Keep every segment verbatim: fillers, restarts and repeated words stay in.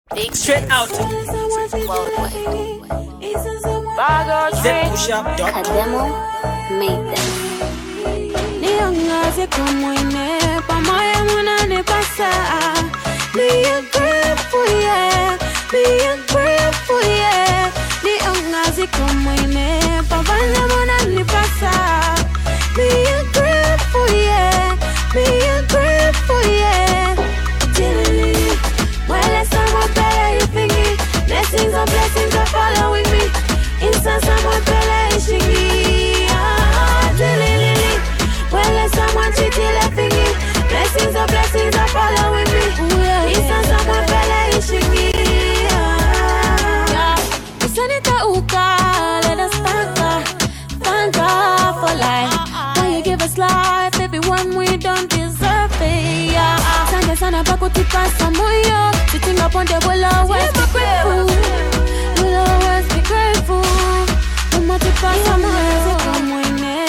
Big Straight out. Worldwide. Kademo made them. Niangaze kumwine pamoja munane pasa. Be a grateful yeah, be a grateful yeah. Niangaze kumwine pamoja munane pasa. Be a grateful yeah, be a grateful yeah. Dilly, well as someone better you thinking. Blessings on blessings are following me. Inside someone better is shingy. Ah, dilly. Well, let someone treat you like thingy. Blessings or blessings are following me. Inside someone fella is shingy. Yeah, Sanita Uka, let us thank God, thank God for life. When you give us life, everyone we don't deserve it. Yeah, Sanga Sana Bakuti Pasa Moyo, sitting up on the will always be grateful. Will always be grateful. Umati Pasa Moyo, come with me.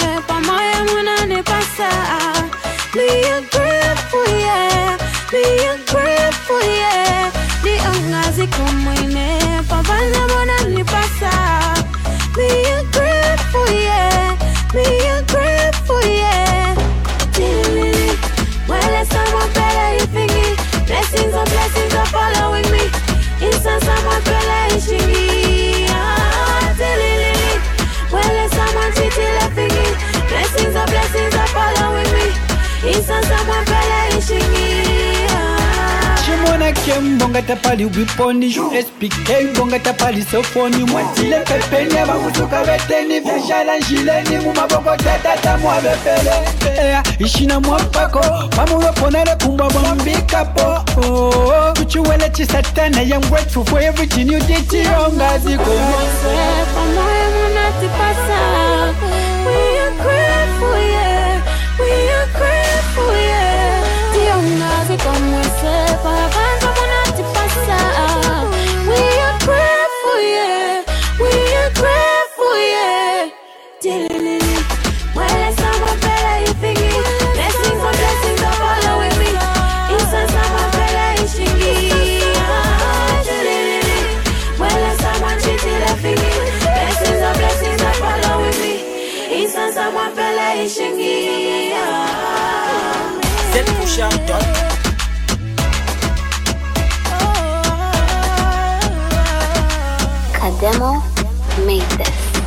Be a grateful, yeah. Be a grateful, yeah. Di angazi kumwine pavana mona ni pasa. Be a grateful, yeah. Be a grateful, yeah. Dilly, well as someone better you thingy. Blessings on blessings are following me. Inside someone better is shingy. Ah, dilly, well as someone treat you like thingy. Blessings on blessings are following me. Inside someone fella is shingy. Shimona kem bonga tapali wiponi S P K bonga tapali sofoni mwatile pepenya bakutuka beteni veshala njileni mumaboko tata mwabepele ea ishina mwapako pamuwe ponere kumba bambika po oh kuchuwele chisatana I'm grateful for everything you did to your ngazi komo pamoja munati pasa. We are grateful yeah, we are grateful yeah. Tiongazi como se pavanza munati pasa. We are grateful yeah, we are grateful yeah. Dilly, well as someone better you thinking. Blessings on blessings are following me. Inside someone better is shingy. Dilly, well as someone treat you like thinking. Blessings on blessings are following me. Inside someone better is shingy. Set push out done. Kademo made this.